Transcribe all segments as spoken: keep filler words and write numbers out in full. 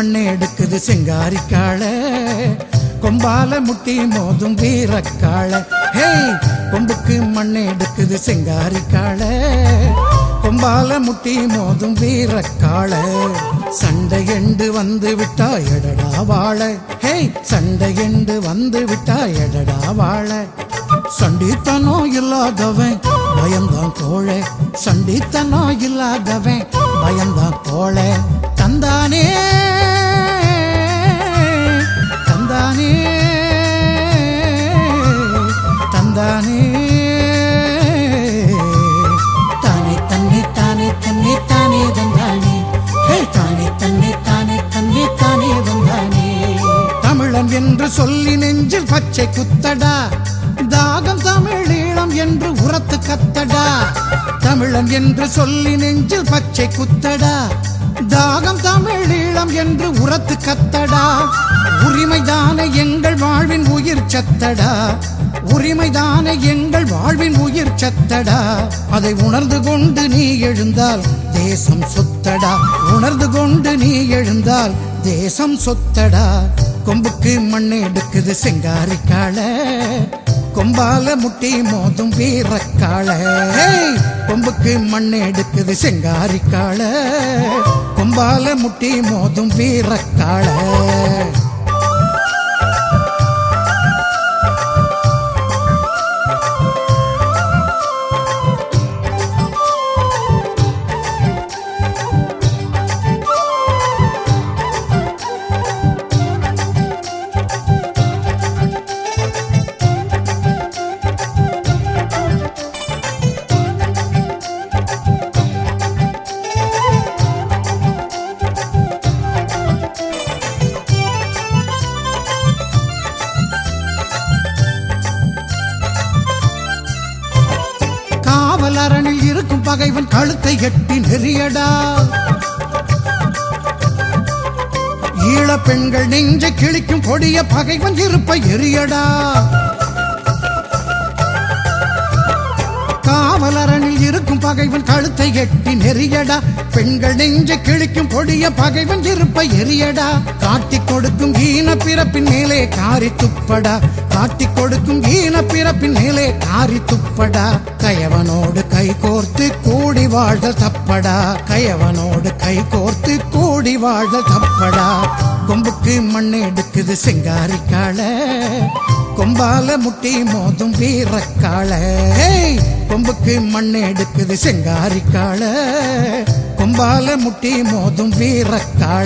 மண்ணை எடுக்குது சிங்காரிக்காள கொம்பால முட்டி மோதும் வீரக்காள ஹே கொம்புக்கு மண்ணை எடுக்குது சிங்காரிக்காள கொம்பால முட்டி மோதும் வீரக்காள சண்டை எண்டு வந்து விட்டா எடடா வாழ ஹே சண்டை எண்டு வந்து விட்டா எடடா வாழ சண்டித்தனோ இல்லாதவன் பயந்தான் கோழை சண்டித்தனோ இல்லாதவன் பயந்தான் கோழை தந்தானே தந்தானே தந்தானே தானே தன்னை தானே தன்னை தானே தந்தானே ஹே தானே தன்னை தானே தன்னை தானே தந்தானே தமிழன் என்று சொல்லி நெஞ்சில் பச்சை குத்தடா தாகம் தமிழீழம் என்று உரத்து கத்தடா தமிழன் என்று சொல்லி நெஞ்சில் பச்சை குத்தடா தாகம் தமிழீழம் என்று உரத்து கத்தடா உரிமைதானே எங்கள் வாழ்வின் உயிர் சத்தடா உரிமைதானே எங்கள் வாழ்வின் உயிர் சத்தடா அதை உணர்ந்து கொண்டு நீ எழுந்தால் தேசம் சொத்தடா உணர்ந்து கொண்டு நீ எழுந்தால் தேசம் சொத்தடா கொம்புக்கு மண்ணை எடுக்குது சிங்காரிக்காள கொம்பால முட்டி மோதும் வீரக்காள கொம்புக்கு மண்ணை எடுக்குது சிங்காரிக்காள கொம்பால முட்டி மோதும் வீரக்காள அரணில் இருக்கும் பகைவன் கழுத்தை எட்டி நெறியடா ஈழ பெண்கள் நெஞ்சை கிழிக்கும் கொடிய பகைவன் இருப்பை எரியடா காவலரணில் இருக்கும் பகைவன் கழுத்தை எட்டி நெறியடா பெண்கள் நெஞ்சை கிழிக்கும் கொடிய பகைவன் இருப்பை எரியடா காட்டிக் கொடுக்கும் ஈன பிறப்பின் மேலே காரி துப்படா காட்டிக் கொடுக்கும் ஈன பிறப்பின் மேலே காரி துப்படா கயவனோடு கை கோர்த்து கூடி வாழ்தல் தப்படா கயவனோடு கை கோர்த்து கூடி வாழ்தல் தப்படா கொம்புக்கு மண்ணை எடுக்குது சிங்காரிக்காள கொம்பால முட்டி மோதும் வீரக்காள கொம்புக்கு மண்ணை எடுக்குது சிங்காரிக்காள கொம்பால முட்டி மோதும் வீரக்காள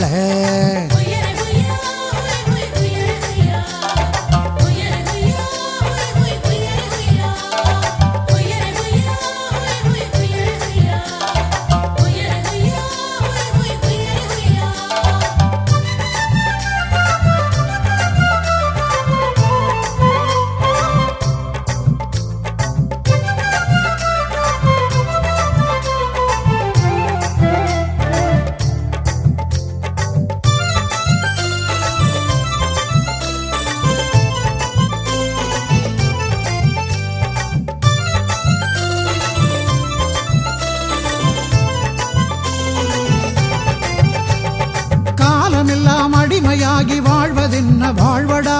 காலமெல்லாம் அடிமையாகி வாழ்வதென்ன வாழ்வடா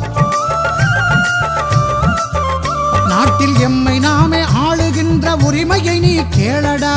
நாட்டில் எம்மை நாமே ஆளுகின்ற உரிமையை நீ கேளடா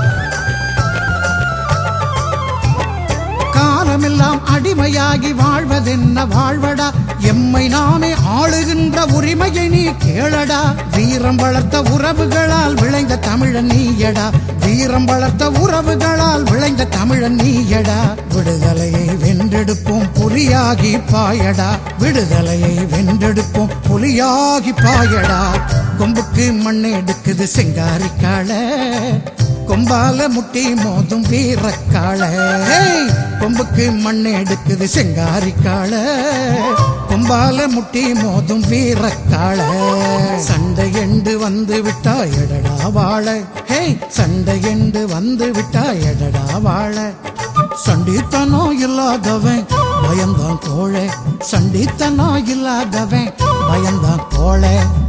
காலமெல்லாம் அடிமையாகி வாழ்வதென்ன வாழ்வடா எம்மை நாமே ஆளுகின்ற உரிமையை நீ கேளடா வீரம் வளர்த்த உறவுகளால் விளைந்த தமிழன் நீயடா வீரம் வளர்த்த உறவுகளால் விளைந்த தமிழன் நீயடா விடுதலையை வென்றெடுப்போம் புலியாகி பாயடா விடுதலையை வென்றெடுப்போம் புலியாகி பாயடா கொம்புக்கு மண்ணை எடுக்குது சிங்காரிக்காள கொம்பால முட்டி மோதும் வீரக்காள கொம்புக்கு மண்ணை எடுக்குது சிங்காரிக்காள கொம்பால முட்டி மோதும் வீரக்காள சண்டை எண்டு வந்து விட்டா எடடா வாழ ஹே சண்டை எண்டு வந்து விட்டா எடடா வாழ சண்டித்தனோ இல்லாதவன் பயந்தான் கோழை சண்டித்தனோ இல்லாதவன் பயந்தான் கோழை